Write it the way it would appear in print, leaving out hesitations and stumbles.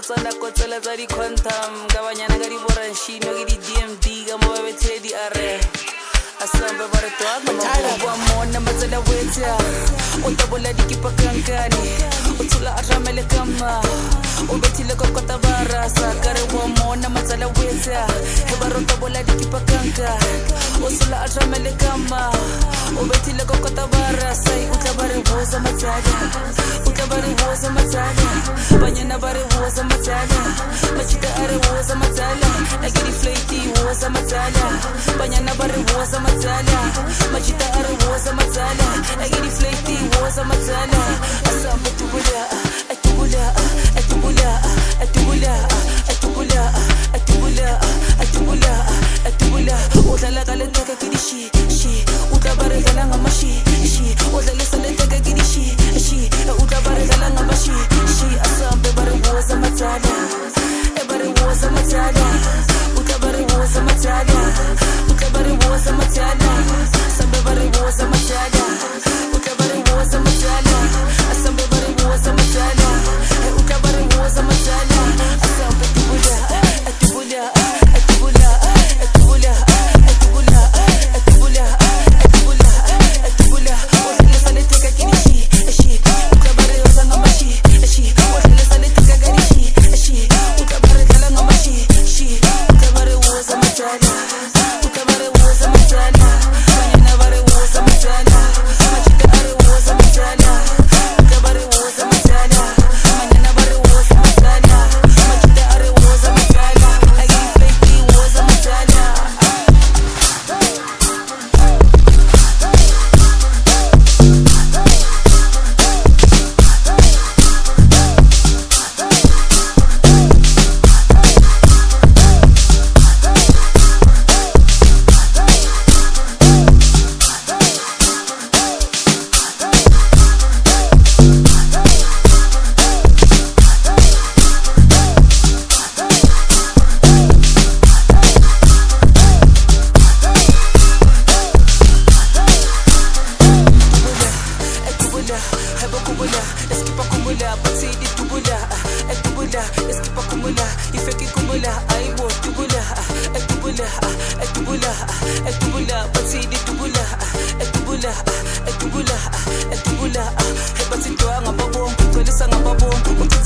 tsana kotsela tsa di quantum ka banyana ka di boranshino ke di DMD ka mo ba bethile di are asambe ba re toa mo wa mona matsela wetsa o tabola dikipa kankani o tsula atramele kama o bethile ko kota barasa ka re wa mona matsela wetsa he ba rota bola dikipa kanka o tsula atramele kama o bethile ko kota barasa o tla ba re boza matsala o tla ba re boza matsala banyana ba re boza matsala machika are boza matsala agiri flaky boza matsala banyana ba re boza matsala machika are boza matsala agiri flaky boza matsala asamba tubula atubula atubula atubula atubula atubula atubula atubula udlala kale taka kidishi shi udlabare dlala ngamashi shi udlala sale taka kidishi shi udlabare dlala ngamashi shi asambe bare boza matsala bare boza matsala udlabare boza matsala udlabare boza matsala sambe bare boza matsala udlabare boza matsala asambe bare boza matsala udlabare boza matsala asambe tubula atubula atubula atubula atubula atubula atubula atubula udlala sale taka kidishi shi udlabare boza ngamashi shi udlala sale taka kidishi shi udlabare dlala ngamashi shi udlabare boza matsala udlabare boza matsala banyana bare boza matsala machika are boza matsala udlabare boza matsala banyana bare boza matsala machika are boza matsala agiri flaky boza matsala Hebakubula, eskipa kumula, patidi tubula, etubula, eskipa kumula, ifeki kumula, aibo tubula, etubula, etubula, etubula, patidi tubula, etubula, etubula, etubula, hebati toa ngababo, twelisa ngababo.